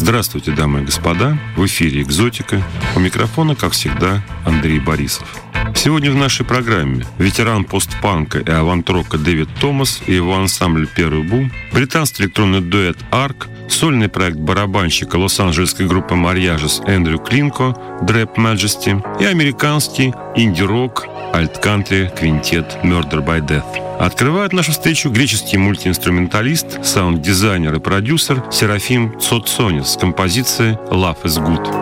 Здравствуйте, дамы и господа. В эфире «Экзотика». У микрофона, как всегда, Андрей Борисов. Сегодня в нашей программе ветеран постпанка и авант-рока Дэвид Томас и его ансамбль «Первый бум», британский электронный дуэт «Арк», сольный проект барабанщика лос-анджелесской группы «Марьяжес» Эндрю Клинко «Дреп Majesty» и американский инди-рок альт-кантри квинтет «Murder by Death». Открывает нашу встречу греческий мультиинструменталист, саунд-дизайнер и продюсер Серафим Цоцонис с композицией «Love is Good».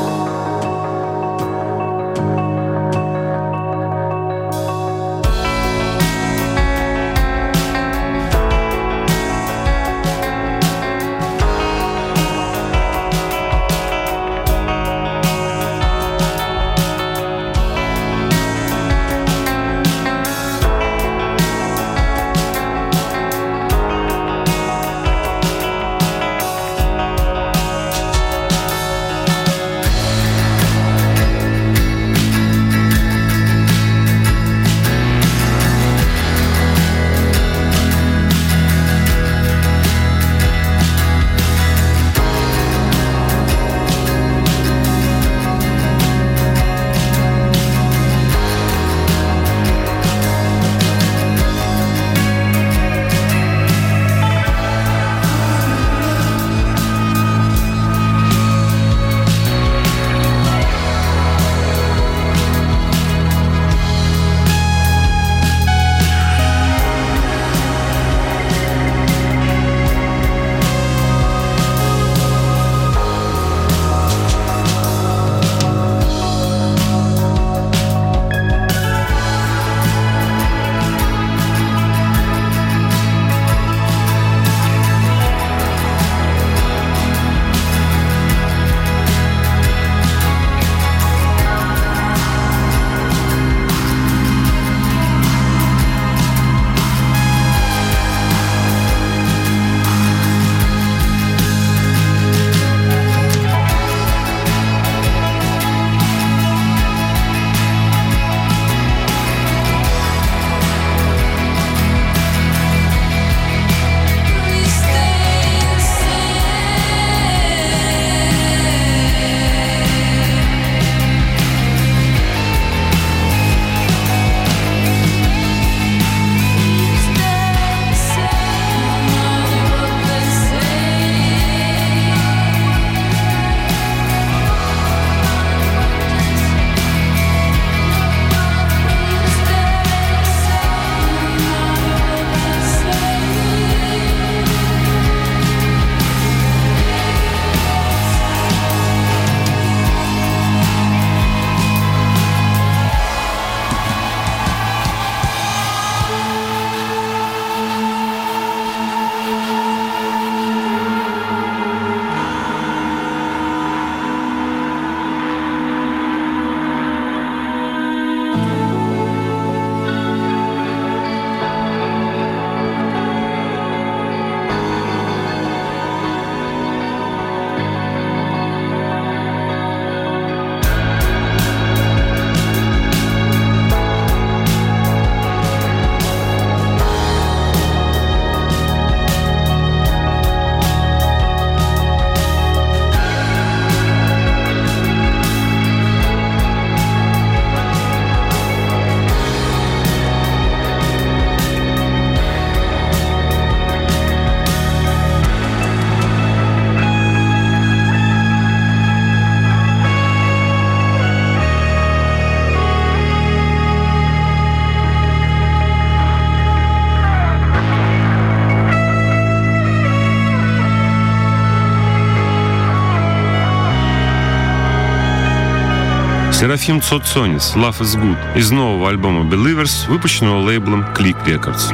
Серафим Цоцонис «Love is Good» из нового альбома «Believers», выпущенного лейблом Click Records.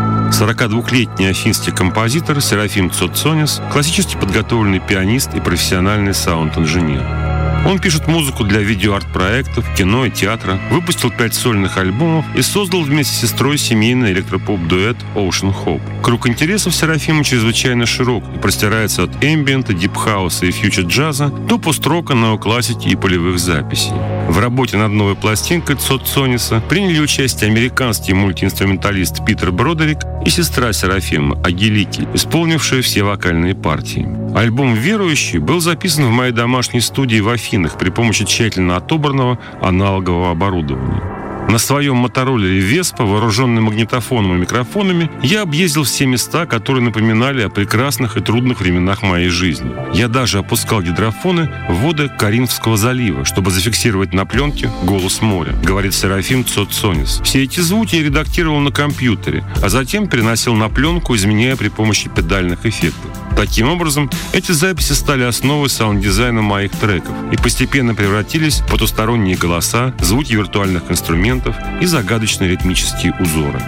42-летний афинский композитор Серафим Цоцонис – классически подготовленный пианист и профессиональный саунд-инженер. Он пишет музыку для видеоарт-проектов, кино и театра, выпустил 5 сольных альбомов и создал вместе с сестрой семейный электропоп-дуэт Ocean Hope. Круг интересов Серафима чрезвычайно широк и простирается от эмбиента, дипхауса и фьючер-джаза до пост-рока, неоклассики и полевых записей. В работе над новой пластинкой Цоцониса приняли участие американский мультиинструменталист Питер Бродерик и сестра Серафима Агилики, исполнившие все вокальные партии. Альбом «Верующий» был записан в моей домашней студии в Афинах при помощи тщательно отобранного аналогового оборудования. На своем мотороллере Веспа, вооруженный магнитофоном и микрофонами, я объездил все места, которые напоминали о прекрасных и трудных временах моей жизни. Я даже опускал гидрофоны в воды Каринфского залива, чтобы зафиксировать на пленке голос моря, говорит Серафим Цоцонис. Все эти звуки я редактировал на компьютере, а затем переносил на пленку, изменяя при помощи педальных эффектов. Таким образом, эти записи стали основой саунд-дизайна моих треков и постепенно превратились в потусторонние голоса, звуки виртуальных инструментов и загадочные ритмические узоры.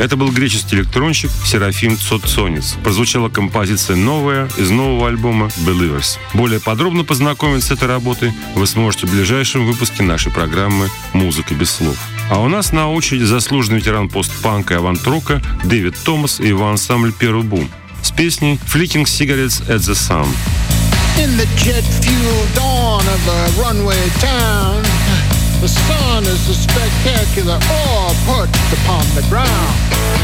Это был греческий электронщик Серафим Цоцонис. Прозвучала композиция новая из нового альбома «Believers». Более подробно познакомиться с этой работой вы сможете в ближайшем выпуске нашей программы «Музыка без слов». А у нас на очереди заслуженный ветеран постпанка и авант-рока Дэвид Томас и его ансамбль «Перубум» с песней «Flicking Cigarettes at the Sun». In the jet-fueled dawn of a runway town, the sun is a spectacular orb perched upon the ground.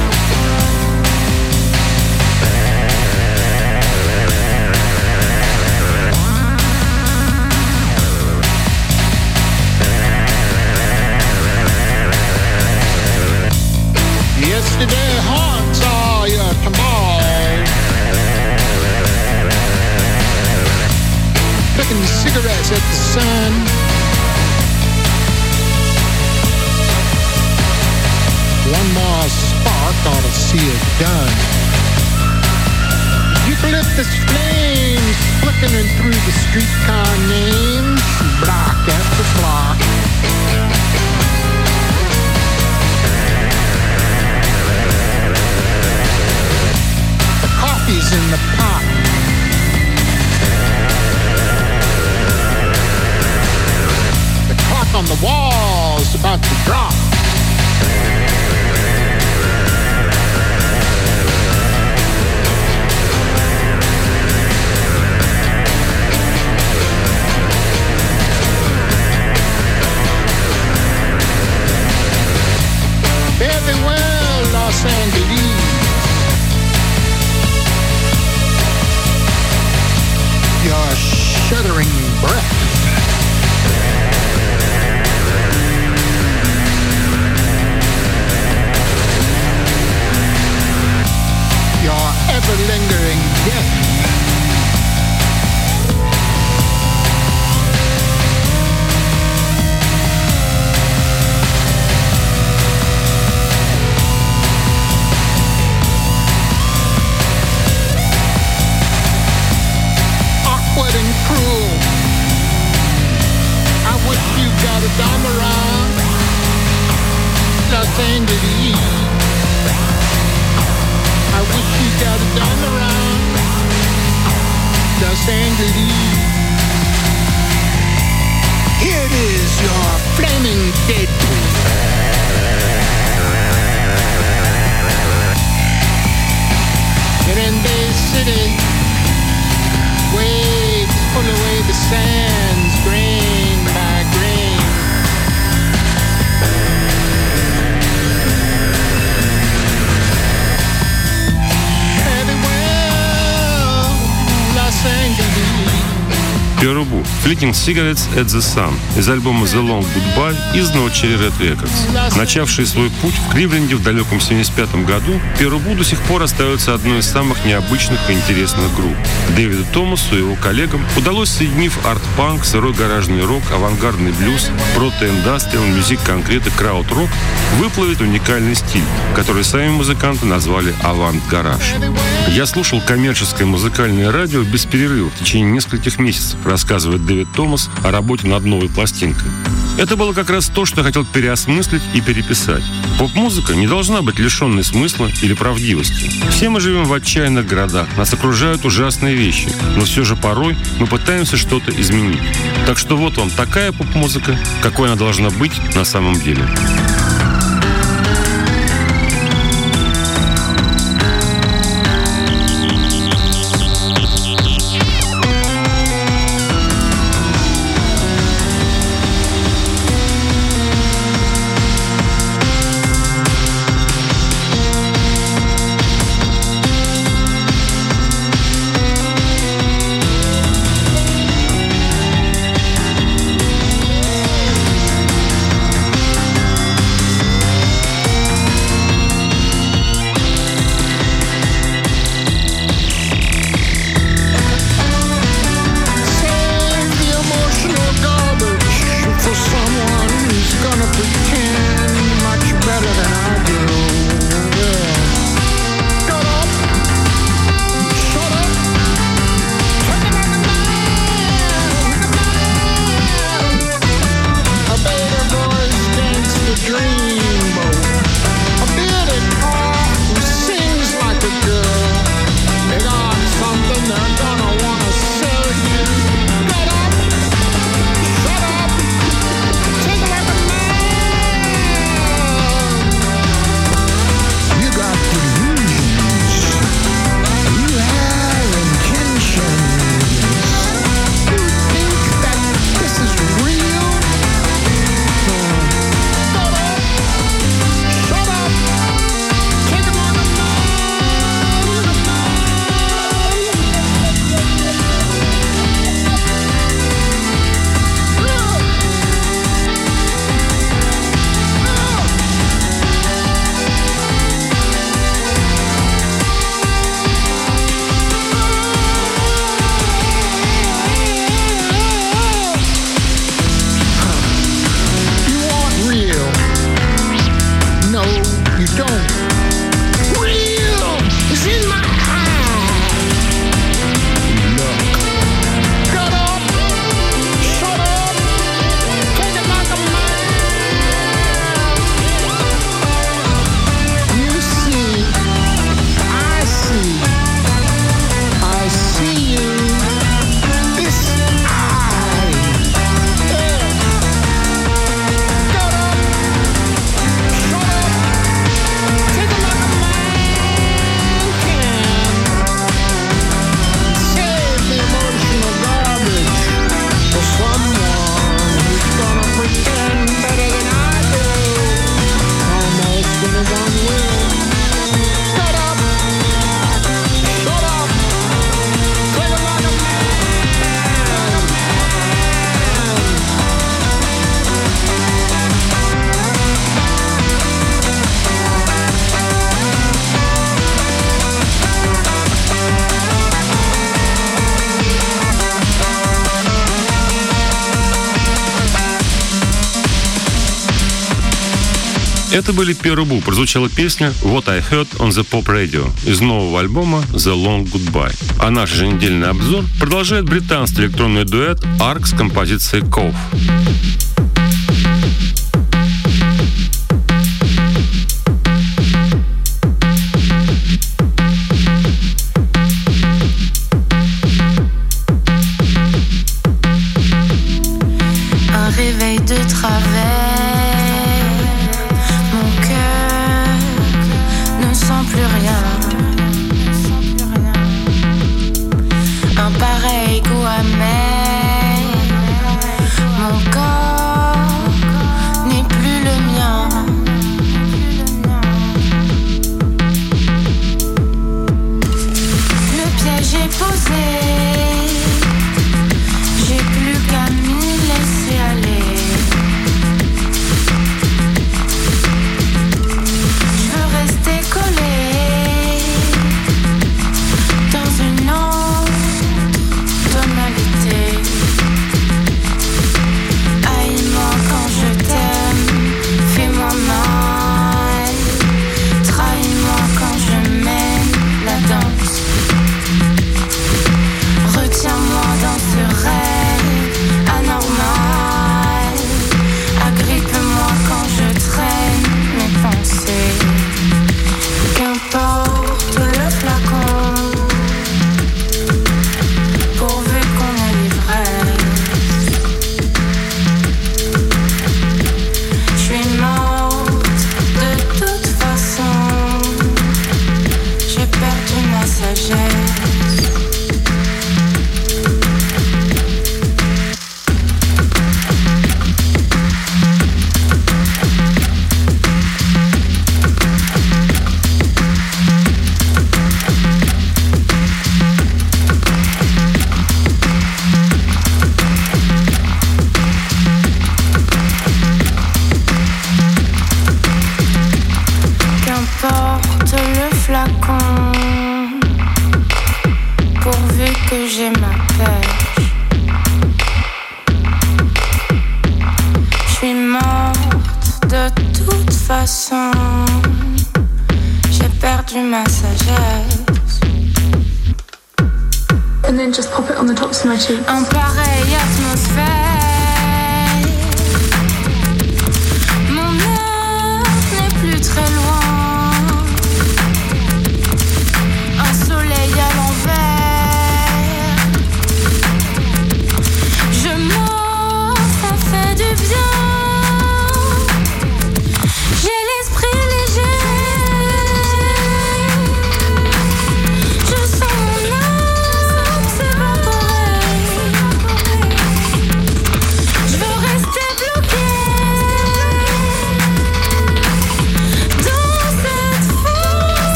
Yesterday haunts all your tomorrows. Flicking the cigarettes at the sun. One more spark ought to see it done. Eucalyptus flames flickering through the streetcar names, block after block. The coffee's in the pot. On the walls about to drop. Very well, Los Angeles. Your shuddering breath. Ever-lingering death. Awkward and cruel. I wish you got a dime around Los Angeles. I wish you got it done around Los Angeles. Here it is, your flaming Deadpool. And in Bay City, waves pull away the sands, grain by grain. Перубу «Flicking Cigarettes at the Sun» из альбома «The Long Goodbye» изданного Cherry Red Records. Начавшие свой путь в Кливленде в далеком 1975 году, Перубу до сих пор остается одной из самых необычных и интересных групп. Дэвиду Томасу и его коллегам удалось, соединив арт-панк, сырой гаражный рок, авангардный блюз, прото-индастриал, мюзик-конкрет и крауд-рок, выплавить уникальный стиль, который сами музыканты назвали «авант-гараж». Я слушал коммерческое музыкальное радио без перерыва в течение нескольких месяцев, рассказывает Дэвид Томас о работе над новой пластинкой. Это было как раз то, что я хотел переосмыслить и переписать. Поп-музыка не должна быть лишенной смысла или правдивости. Все мы живем в отчаянных городах, нас окружают ужасные вещи, но все же порой мы пытаемся что-то изменить. Так что вот вам такая поп-музыка, какой она должна быть на самом деле. Это были Perubu. Прозвучала песня What I Heard on the Pop Radio из нового альбома The Long Goodbye. А наш еженедельный обзор продолжает британский электронный дуэт Ark с композицией Cove. Réveil de travers, mon cœur ne sent plus rien. Un pareil goût amer, mon corps n'est plus le mien. Le piège est posé, j'ai plus qu'à m'y laisser aller. J'ai perdu ma sagesse. And then just pop it on the tops of my cheeks. En pareille atmosphère, mon heure n'est plus très loin. Un soleil à l'envers, je m'offre, ça fait du bien. J'ai l'esprit léger, je sens mon âme s'évaporer.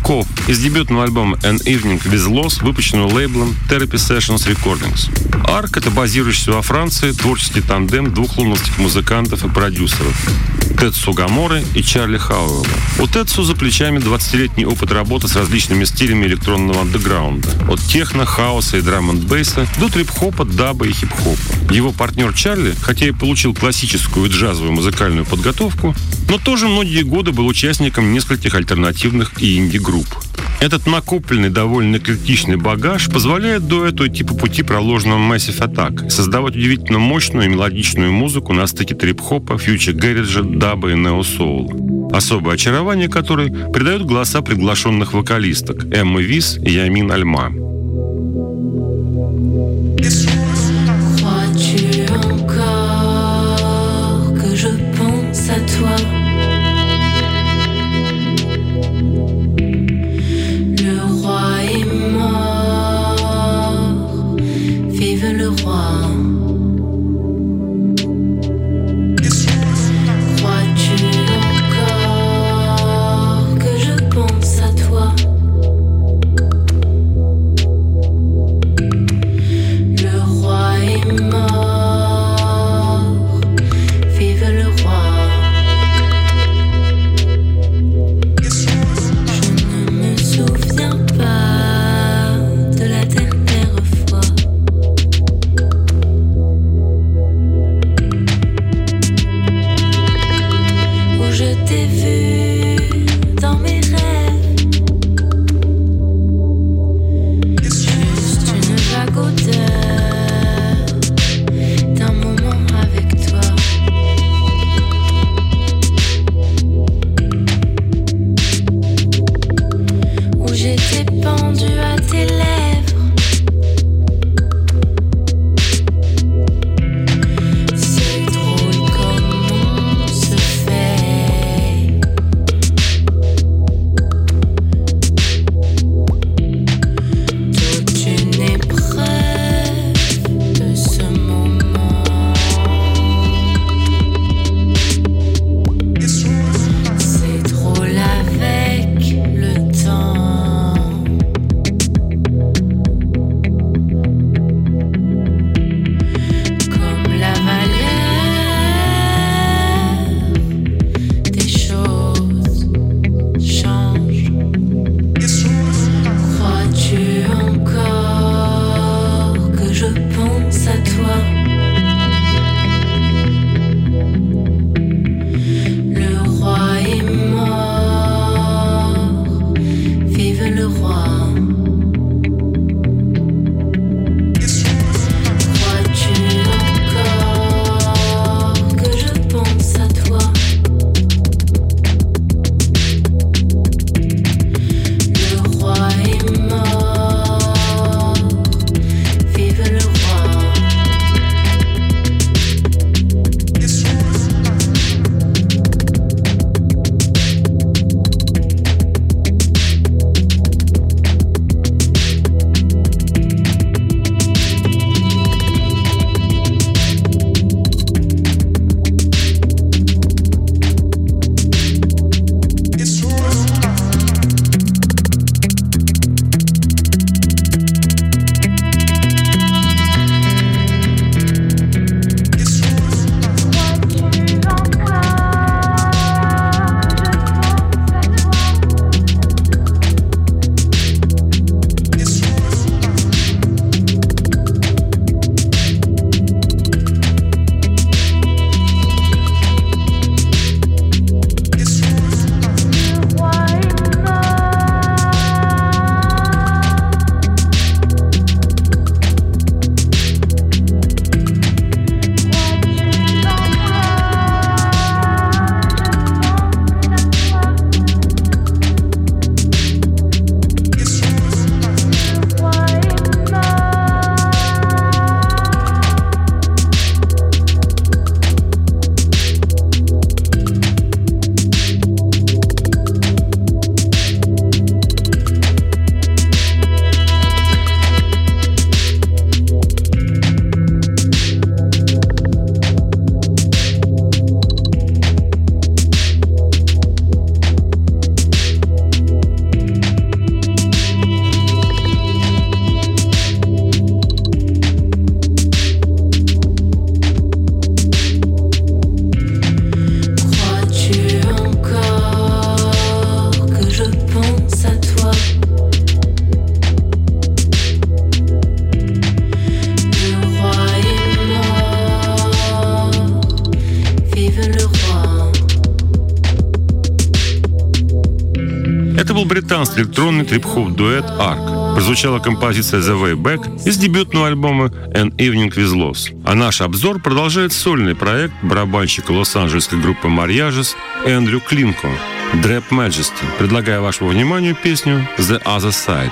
Cough из дебютного альбома An Evening with Loss, выпущенного лейблом Therapy Sessions Recordings. Ark — это базирующийся во Франции творческий тандем двух лондонских музыкантов и продюсеров Тетсу Гаморы и Чарли Хауэлла. У Тетсу за плечами 20-летний опыт работы с различными стилями электронного андеграунда. От техно, хаоса и драм-энд-бейса до трип-хопа, даба и хип-хопа. Его партнер Чарли, хотя и получил классическую и джазовую музыкальную подготовку, но тоже многие годы был участником нескольких альтернативных и инди-групп. Этот накопленный, довольно эклектичный багаж позволяет дуэту идти по пути, проложенному Massive Attack, и создавать удивительно мощную и мелодичную музыку на стыке трип-хопа, фьючер-гэриджа, даба и нео-соула. Особое очарование которой придают голоса приглашенных вокалисток Эммы Вис и Ямин Альма. британский электронный трип-хоп-дуэт ARK. Прозвучала композиция The Way Back из дебютного альбома An Evening with Loss. А наш обзор продолжает сольный проект барабанщика лос-анджелесской группы Mariages Эндрю Клинко Drap Majesty. Предлагаю вашему вниманию песню The Other Side.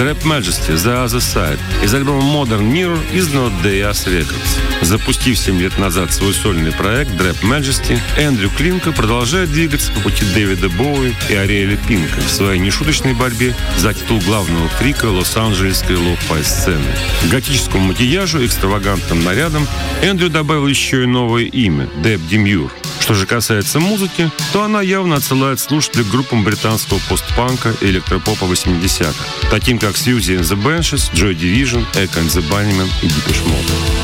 Drap Majesty The Other Side из альбома Modern Mirror, изданного Deas Records. Запустив 7 лет назад свой сольный проект Drap Majesty, Эндрю Клинко продолжает двигаться по пути Дэвида Боуи и Ариэля Пинка в своей нешуточной борьбе за титул главного фрика лос-анджелесской лоу-фай сцены. К готическому макияжу и экстравагантным нарядам Эндрю добавил еще и новое имя – Deb Demure. Что же касается музыки, то она явно отсылает слушателей к группам британского постпанка и электропопа 80-х, таким как Siouxsie and the Banshees, Joy Division, Echo and the Bunnymen и Depeche Mode.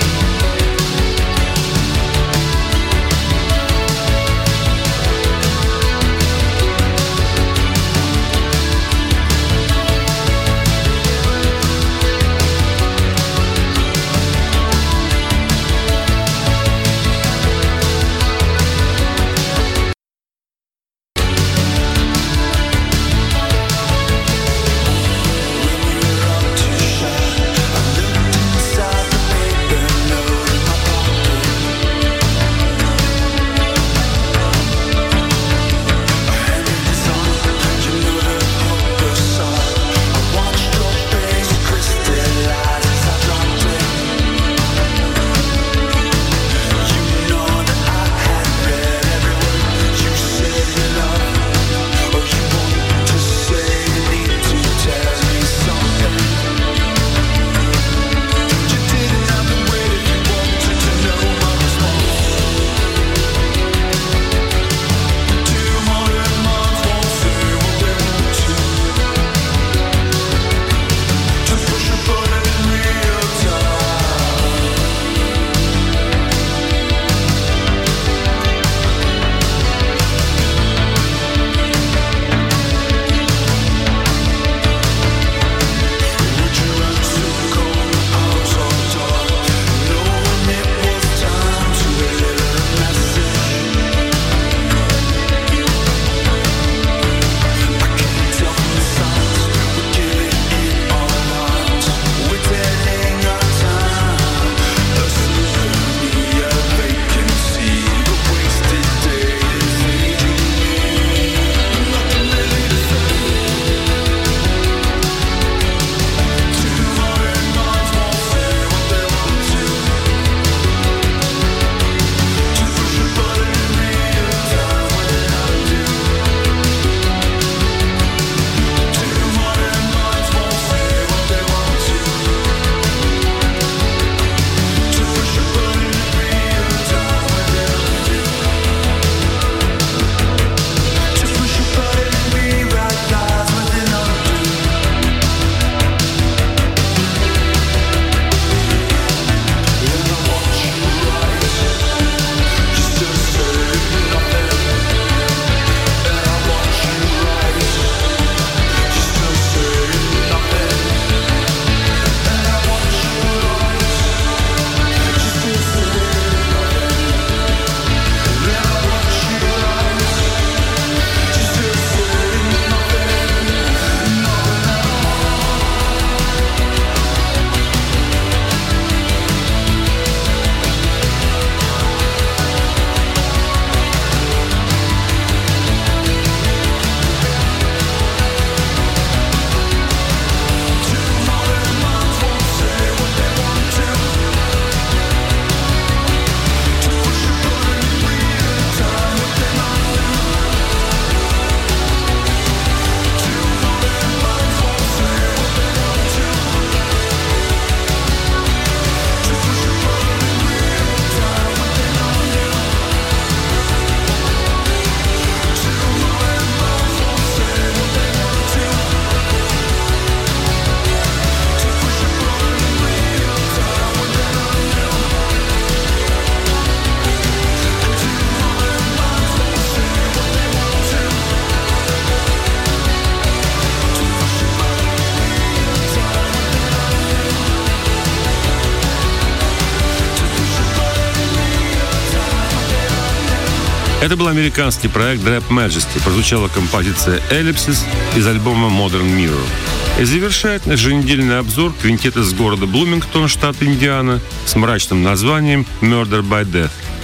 Это был американский проект Drap Majesty. Прозвучала композиция Ellipsis из альбома Modern Mirror. И завершает еженедельный обзор квинтет из города Блумингтон, штат Индиана, с мрачным названием Murder by Death.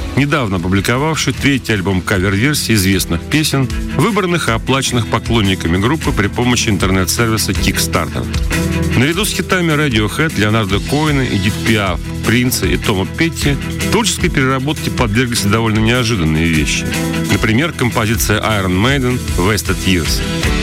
недавно опубликовавший третий альбом кавер-версий известных песен, выбранных и оплаченных поклонниками группы при помощи интернет-сервиса Kickstarter. Наряду с хитами Radiohead, Леонардо Коэна, Эдит Пиаф, Принца и Тома Петти творческой переработке подверглись довольно неожиданные вещи. Например, композиция Iron Maiden «Wasted Years».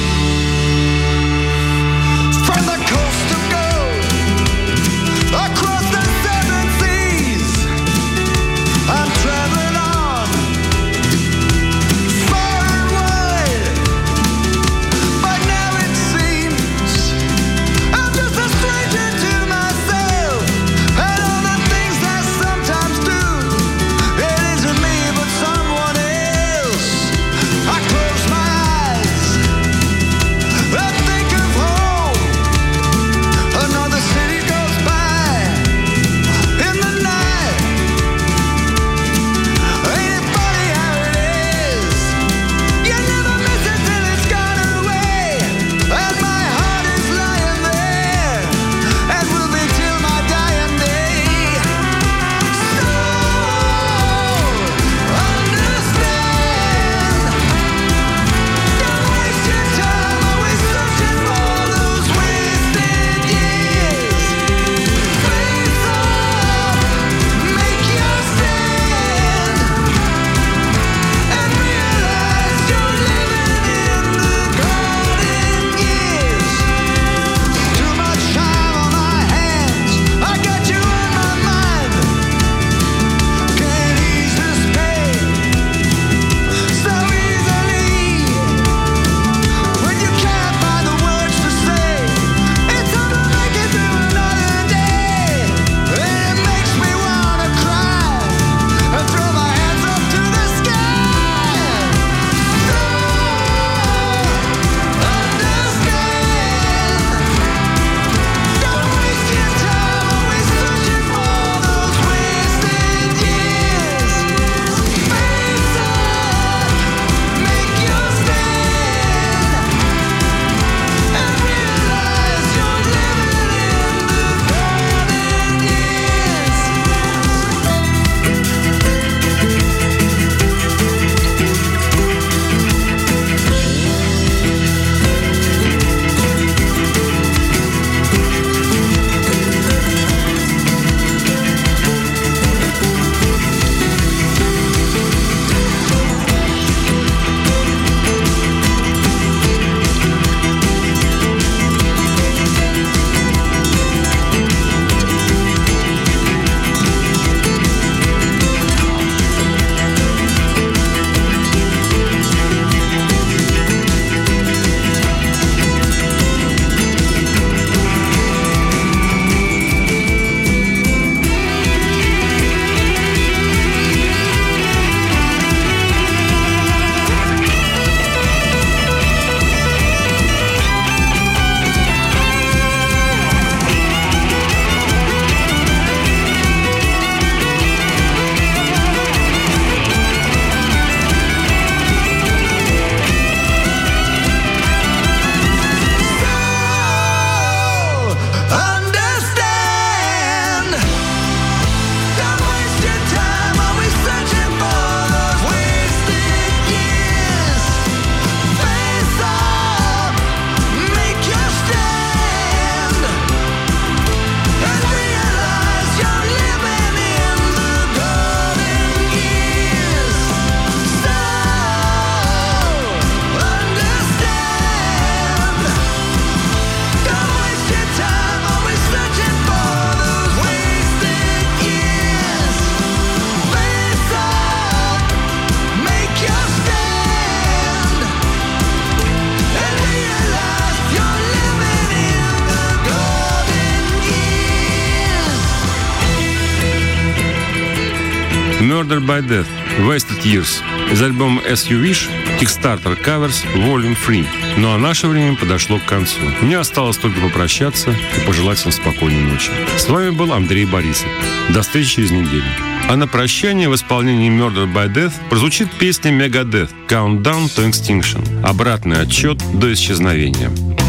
Murder by Death, Wasted Years из альбома As You Wish, Kickstarter Covers, Volume 3. Ну а наше время подошло к концу. Мне осталось только попрощаться и пожелать всем спокойной ночи. С вами был Андрей Борисов. До встречи через неделю. А на прощание в исполнении Murder by Death прозвучит песня Megadeth Countdown to Extinction. Обратный отсчет до исчезновения.